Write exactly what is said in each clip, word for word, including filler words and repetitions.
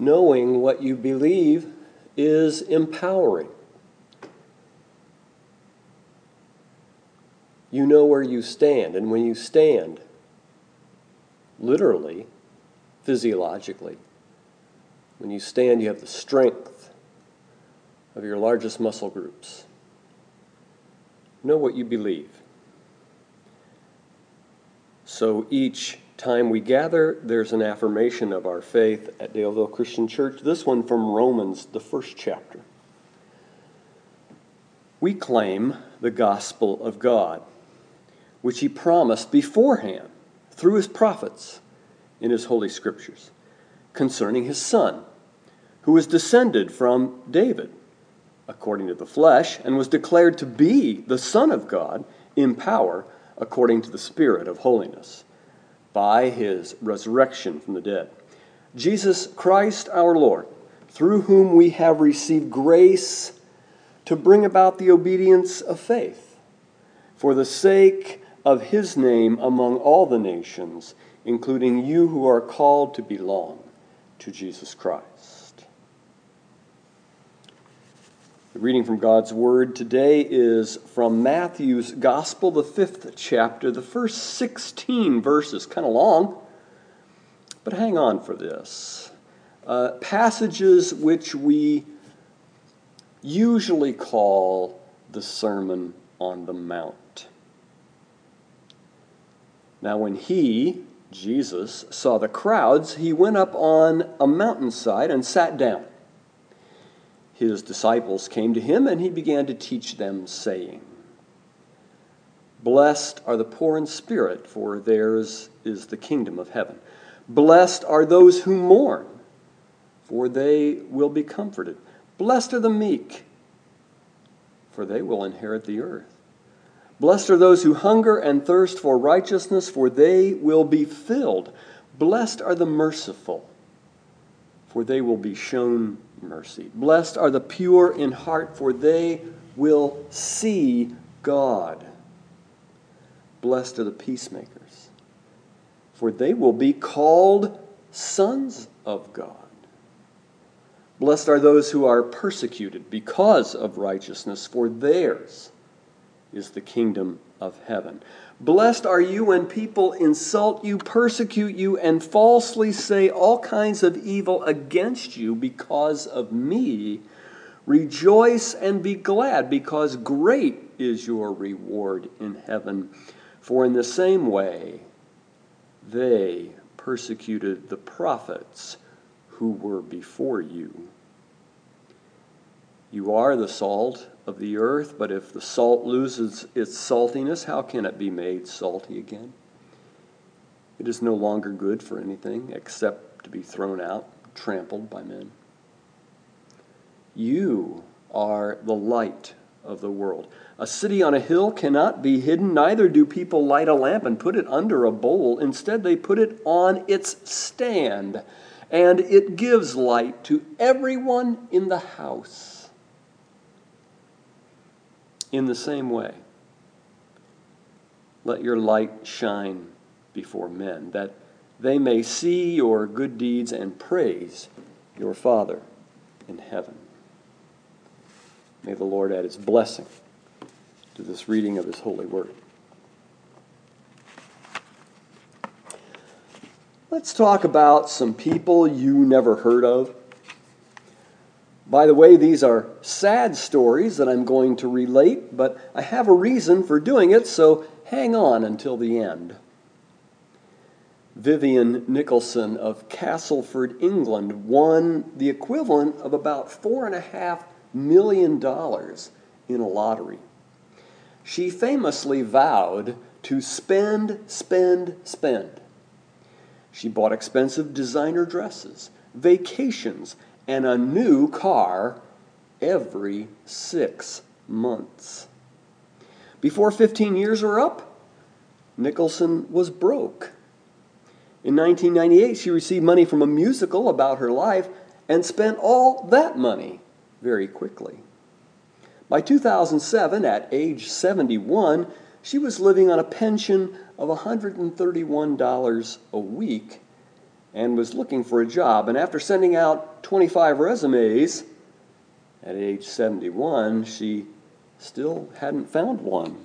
Knowing what you believe is empowering. You know where you stand, and when you stand, literally, physiologically, when you stand, you have the strength of your largest muscle groups. Know what you believe. So each time we gather, there's an affirmation of our faith at Daleville Christian Church. This one from Romans, the first chapter. We claim the gospel of God, which he promised beforehand through his prophets in his holy scriptures, concerning his Son, who was descended from David, according to the flesh, and was declared to be the Son of God in power, according to the Spirit of holiness, by his resurrection from the dead. Jesus Christ our Lord, through whom we have received grace to bring about the obedience of faith, for the sake of his name among all the nations, including you who are called to belong to Jesus Christ. The reading from God's Word today is from Matthew's Gospel, the fifth chapter, the first sixteen verses, kind of long, but hang on for this. Uh, passages which we usually call the Sermon on the Mount. Now when he, Jesus, saw the crowds, he went up on a mountainside and sat down. His disciples came to him, and he began to teach them, saying, Blessed are the poor in spirit, for theirs is the kingdom of heaven. Blessed are those who mourn, for they will be comforted. Blessed are the meek, for they will inherit the earth. Blessed are those who hunger and thirst for righteousness, for they will be filled. Blessed are the merciful, for they will be shown mercy. Blessed are the pure in heart, for they will see God. Blessed are the peacemakers, for they will be called sons of God. Blessed are those who are persecuted because of righteousness, for theirs is the kingdom of heaven. Blessed are you when people insult you, persecute you, and falsely say all kinds of evil against you because of me. Rejoice and be glad, because great is your reward in heaven. For in the same way they persecuted the prophets who were before you. You are the salt of the earth, but if the salt loses its saltiness, how can it be made salty again? It is no longer good for anything except to be thrown out, trampled by men. You are the light of the world. A city on a hill cannot be hidden, neither do people light a lamp and put it under a bowl. Instead, they put it on its stand, and it gives light to everyone in the house. In the same way, let your light shine before men, that they may see your good deeds and praise your Father in heaven. May the Lord add his blessing to this reading of his holy word. Let's talk about some people you never heard of. By the way, these are sad stories that I'm going to relate, but I have a reason for doing it, so hang on until the end. Vivian Nicholson of Castleford, England, won the equivalent of about four and a half million dollars in a lottery. She famously vowed to spend, spend, spend. She bought expensive designer dresses, vacations, and a new car every six months. Before fifteen years were up, Nicholson was broke. In nineteen ninety-eight, she received money from a musical about her life and spent all that money very quickly. By two thousand seven, at age seventy-one, she was living on a pension of one hundred thirty-one dollars a week and was looking for a job. And after sending out twenty-five resumes, at age seventy-one, she still hadn't found one.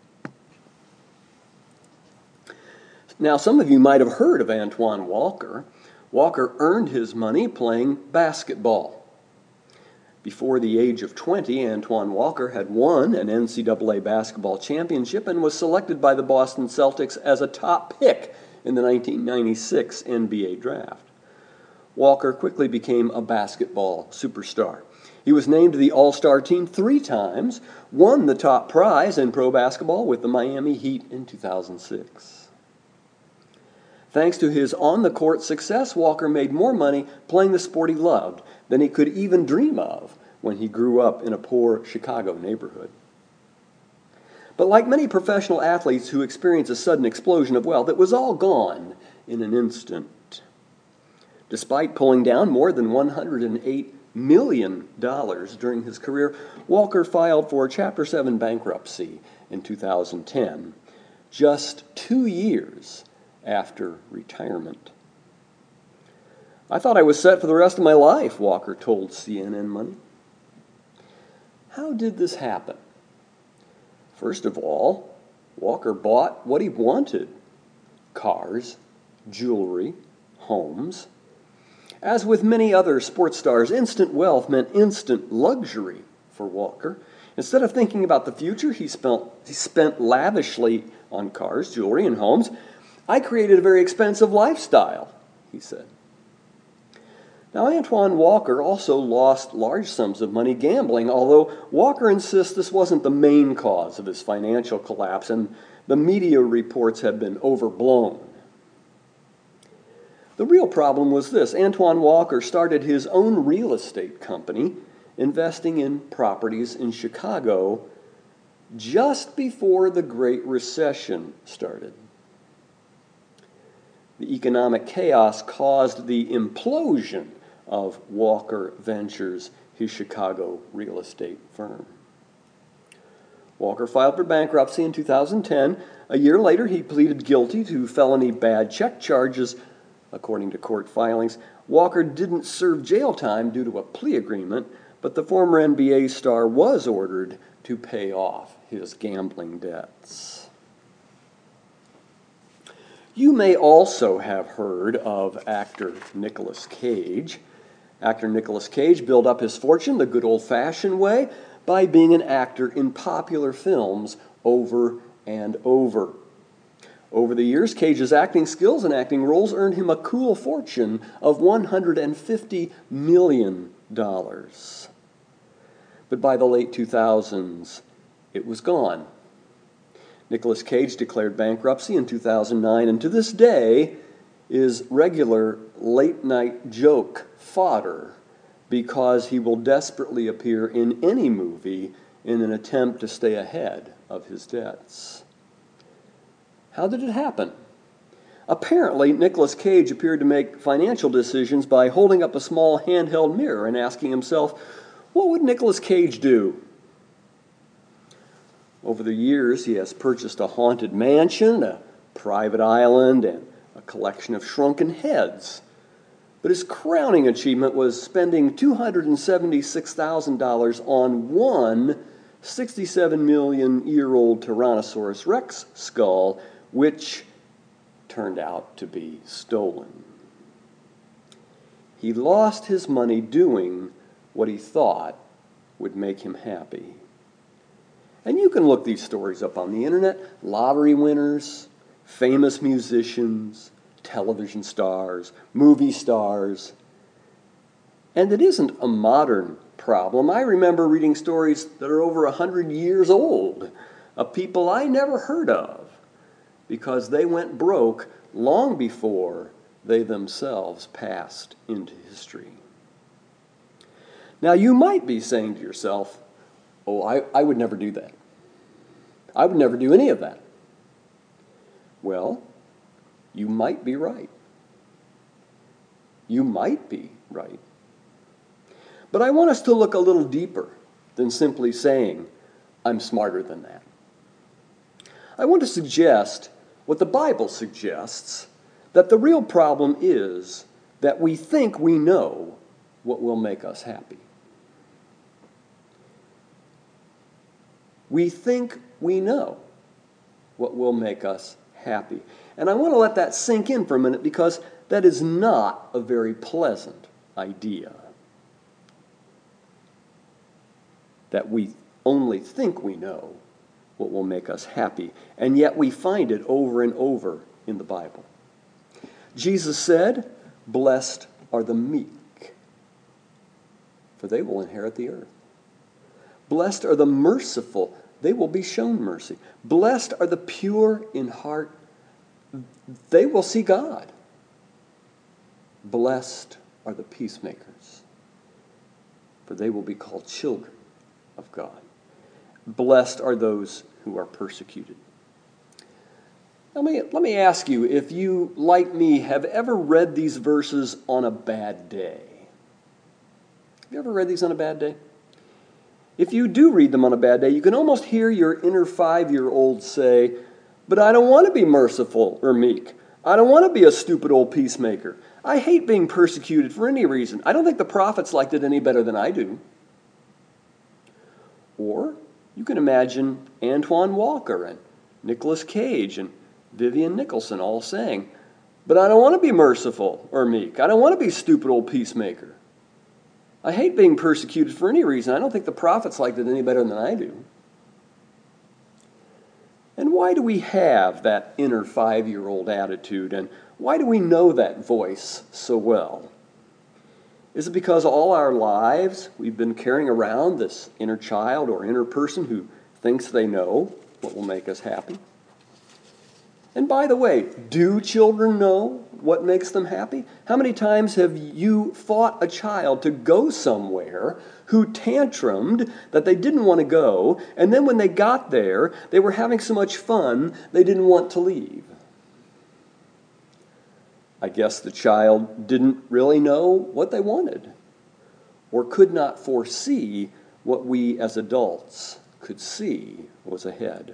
Now, some of you might have heard of Antoine Walker. Walker earned his money playing basketball. Before the age of twenty, Antoine Walker had won an N C double A basketball championship and was selected by the Boston Celtics as a top pick in the nineteen ninety-six N B A draft. Walker quickly became a basketball superstar. He was named to the All-Star team three times, won the top prize in pro basketball with the Miami Heat in two thousand six. Thanks to his on-the-court success, Walker made more money playing the sport he loved than he could even dream of when he grew up in a poor Chicago neighborhood. But like many professional athletes who experience a sudden explosion of wealth, it was all gone in an instant. Despite pulling down more than one hundred eight million dollars during his career, Walker filed for Chapter seven bankruptcy in two thousand ten, just two years after retirement. "I thought I was set for the rest of my life," Walker told C N N Money. How did this happen? First of all, Walker bought what he wanted: cars, jewelry, homes. As with many other sports stars, instant wealth meant instant luxury for Walker. Instead of thinking about the future, he spent, he spent lavishly on cars, jewelry, and homes. "I created a very expensive lifestyle," he said. Now, Antoine Walker also lost large sums of money gambling, although Walker insists this wasn't the main cause of his financial collapse, and the media reports have been overblown. The real problem was this: Antoine Walker started his own real estate company, investing in properties in Chicago just before the Great Recession started. The economic chaos caused the implosion of Walker Ventures, his Chicago real estate firm. Walker filed for bankruptcy in two thousand ten. A year later, he pleaded guilty to felony bad check charges. According to court filings, Walker didn't serve jail time due to a plea agreement, but the former N B A star was ordered to pay off his gambling debts. You may also have heard of actor Nicolas Cage. Actor Nicolas Cage built up his fortune the good old-fashioned way by being an actor in popular films over and over. Over the years, Cage's acting skills and acting roles earned him a cool fortune of one hundred fifty million dollars. But by the late two thousands, it was gone. Nicolas Cage declared bankruptcy in two thousand nine, and to this day is regular late-night joke fodder because he will desperately appear in any movie in an attempt to stay ahead of his debts. How did it happen? Apparently, Nicolas Cage appeared to make financial decisions by holding up a small handheld mirror and asking himself, what would Nicolas Cage do? Over the years, he has purchased a haunted mansion, a private island, and a collection of shrunken heads. But his crowning achievement was spending two hundred seventy-six thousand dollars on one sixty-seven million year old Tyrannosaurus Rex skull, which turned out to be stolen. He lost his money doing what he thought would make him happy. And you can look these stories up on the internet. Lottery winners, famous musicians, television stars, movie stars. And it isn't a modern problem. I remember reading stories that are over one hundred years old of people I never heard of because they went broke long before they themselves passed into history. Now, you might be saying to yourself, oh, I, I would never do that. I would never do any of that. Well, you might be right. You might be right. But I want us to look a little deeper than simply saying, I'm smarter than that. I want to suggest what the Bible suggests, that the real problem is that we think we know what will make us happy. We think we know what will make us happy. And I want to let that sink in for a minute because that is not a very pleasant idea. That we only think we know what will make us happy, and yet we find it over and over in the Bible. Jesus said, "Blessed are the meek, for they will inherit the earth. Blessed are the merciful, they will be shown mercy. Blessed are the pure in heart, they will see God. Blessed are the peacemakers, for they will be called children of God. Blessed are those who are persecuted." Let me, let me ask you if you, like me, have ever read these verses on a bad day. Have you ever read these on a bad day? If you do read them on a bad day, you can almost hear your inner five-year-old say, "But I don't want to be merciful or meek. I don't want to be a stupid old peacemaker. I hate being persecuted for any reason. I don't think the prophets liked it any better than I do." Or you can imagine Antoine Walker and Nicolas Cage and Vivian Nicholson all saying, "But I don't want to be merciful or meek. I don't want to be a stupid old peacemaker. I hate being persecuted for any reason. I don't think the prophets liked it any better than I do." And why do we have that inner five-year-old attitude? And why do we know that voice so well? Is it because all our lives we've been carrying around this inner child or inner person who thinks they know what will make us happy? And by the way, do children know what makes them happy? How many times have you fought a child to go somewhere who tantrumed that they didn't want to go, and then when they got there, they were having so much fun they didn't want to leave? I guess the child didn't really know what they wanted, or could not foresee what we as adults could see was ahead.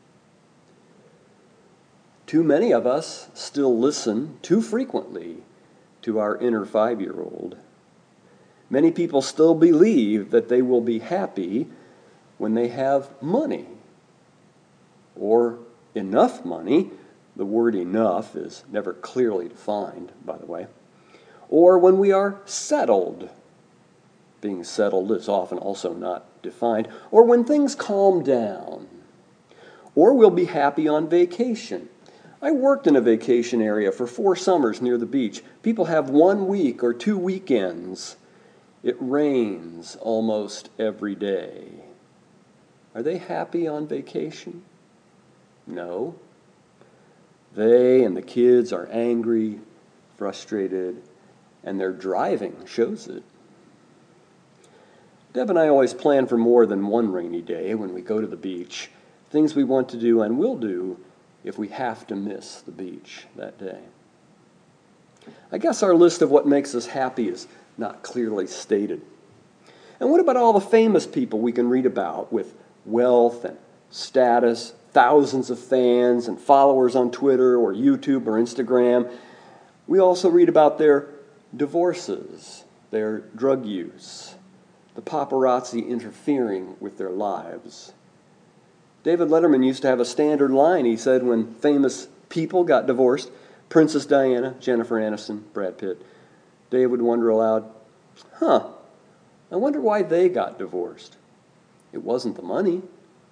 Too many of us still listen too frequently to our inner five-year-old. Many people still believe that they will be happy when they have money, or enough money. The word enough is never clearly defined, by the way. Or when we are settled. Being settled is often also not defined. Or when things calm down. Or we'll be happy on vacation. I worked in a vacation area for four summers near the beach. People have one week or two weekends. It rains almost every day. Are they happy on vacation? No. They and the kids are angry, frustrated, and their driving shows it. Deb and I always plan for more than one rainy day when we go to the beach, things we want to do and will do if we have to miss the beach that day. I guess our list of what makes us happy is not clearly stated. And what about all the famous people we can read about with wealth and status, thousands of fans and followers on Twitter or YouTube or Instagram? We also read about their divorces, their drug use, the paparazzi interfering with their lives. David Letterman used to have a standard line. He said when famous people got divorced, Princess Diana, Jennifer Aniston, Brad Pitt, Dave would wonder aloud, huh, I wonder why they got divorced. It wasn't the money.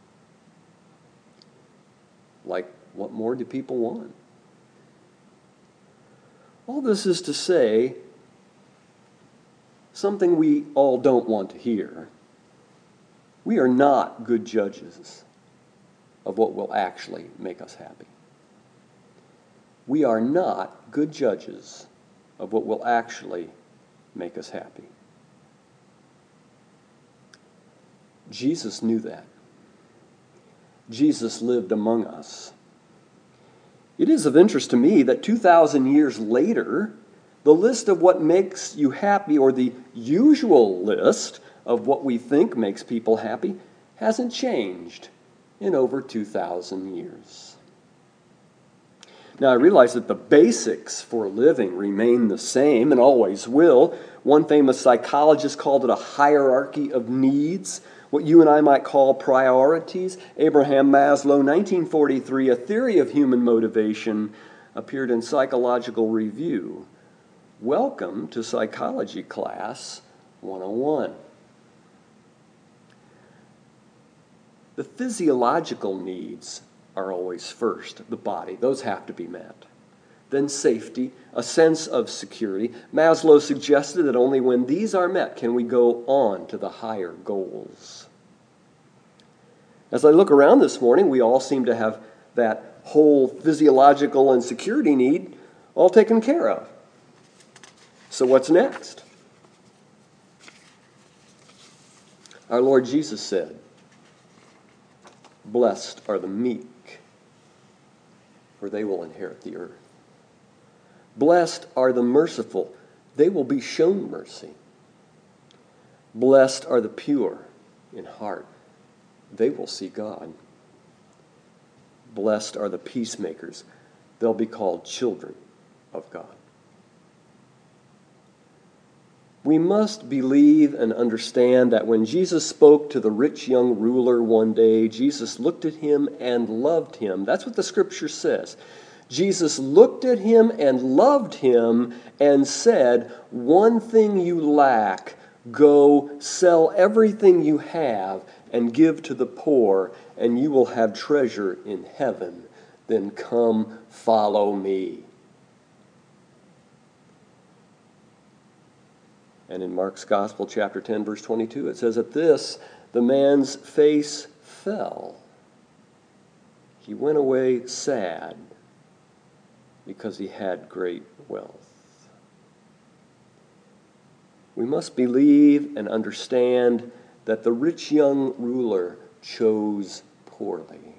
Like, what more do people want? All this is to say something we all don't want to hear. We are not good judges of what will actually make us happy. We are not good judges of what will actually make us happy. Jesus knew that. Jesus lived among us. It is of interest to me that two thousand years later, the list of what makes you happy, or the usual list of what we think makes people happy, hasn't changed in over two thousand years. Now, I realize that the basics for living remain the same and always will. One famous psychologist called it a hierarchy of needs, what you and I might call priorities. Abraham Maslow, nineteen forty-three, A Theory of Human Motivation, appeared in Psychological Review. Welcome to Psychology Class one oh one. The physiological needs are always first, the body. Those have to be met. Then safety, a sense of security. Maslow suggested that only when these are met can we go on to the higher goals. As I look around this morning, we all seem to have that whole physiological and security need all taken care of. So what's next? Our Lord Jesus said, "Blessed are the meek, for they will inherit the earth. Blessed are the merciful, they will be shown mercy. Blessed are the pure in heart, they will see God. Blessed are the peacemakers, they'll be called children of God." We must believe and understand that when Jesus spoke to the rich young ruler one day, Jesus looked at him and loved him. That's what the scripture says. Jesus looked at him and loved him and said, "One thing you lack, go sell everything you have and give to the poor, and you will have treasure in heaven. Then come follow me." And in Mark's Gospel, chapter ten, verse twenty-two, it says, "At this, the man's face fell. He went away sad because he had great wealth." We must believe and understand that the rich young ruler chose poorly.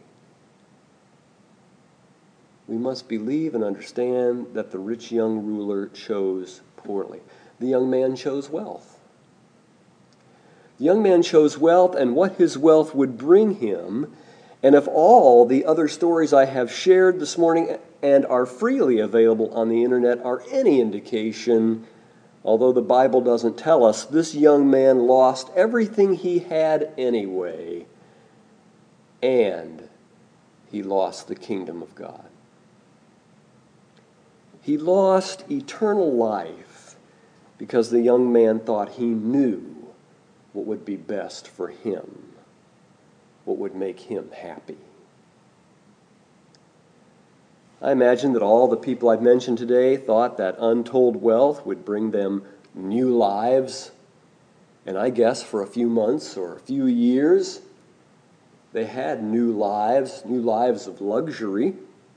We must believe and understand that the rich young ruler chose poorly. The young man chose wealth. The young man chose wealth and what his wealth would bring him. And if all the other stories I have shared this morning and are freely available on the internet are any indication, although the Bible doesn't tell us, this young man lost everything he had anyway, and he lost the kingdom of God. He lost eternal life because the young man thought he knew what would be best for him, what would make him happy. I imagine that all the people I've mentioned today thought that untold wealth would bring them new lives, and I guess for a few months or a few years, they had new lives, new lives of luxury.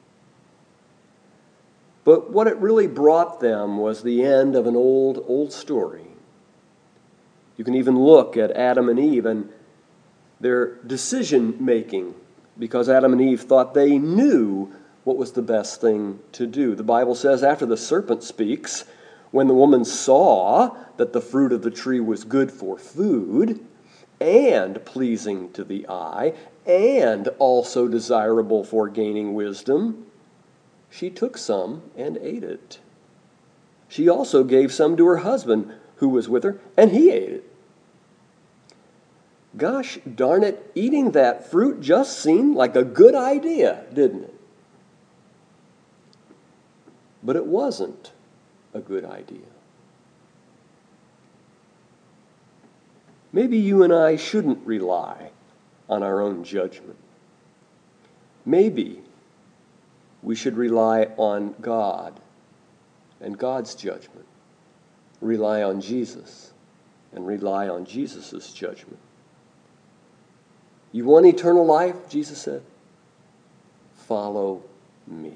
But what it really brought them was the end of an old, old story. You can even look at Adam and Eve and their decision-making, because Adam and Eve thought they knew what was the best thing to do. The Bible says, after the serpent speaks, when the woman saw that the fruit of the tree was good for food and pleasing to the eye and also desirable for gaining wisdom, she took some and ate it. She also gave some to her husband who was with her, and he ate it. Gosh darn it, eating that fruit just seemed like a good idea, didn't it? But it wasn't a good idea. Maybe you and I shouldn't rely on our own judgment. Maybe we should rely on God and God's judgment. Rely on Jesus and rely on Jesus' judgment. You want eternal life, Jesus said? Follow me.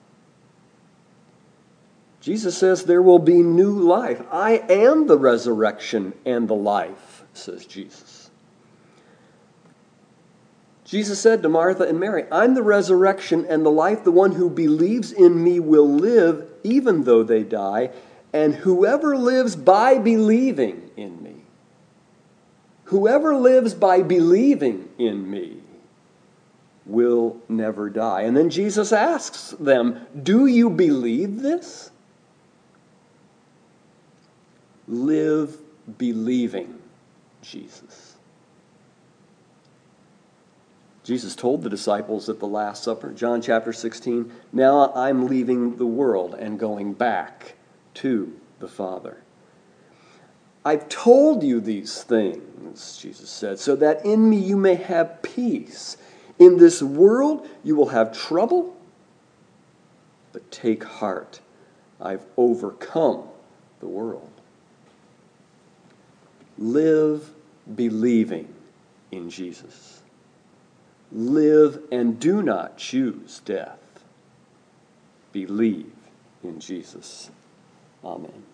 Jesus says there will be new life. I am the resurrection and the life, says Jesus. Jesus said to Martha and Mary, "I'm the resurrection and the life. The one who believes in me will live even though they die, and whoever lives by believing in me, whoever lives by believing in me will never die. And then Jesus asks them, do you believe this? Live believing Jesus. Jesus told the disciples at the Last Supper, John chapter sixteen, now I'm leaving the world and going back to the Father. I've told you these things, Jesus said, so that in me you may have peace. In this world you will have trouble, but take heart. I've overcome the world. Live believing in Jesus. Live and do not choose death. Believe in Jesus. Amen.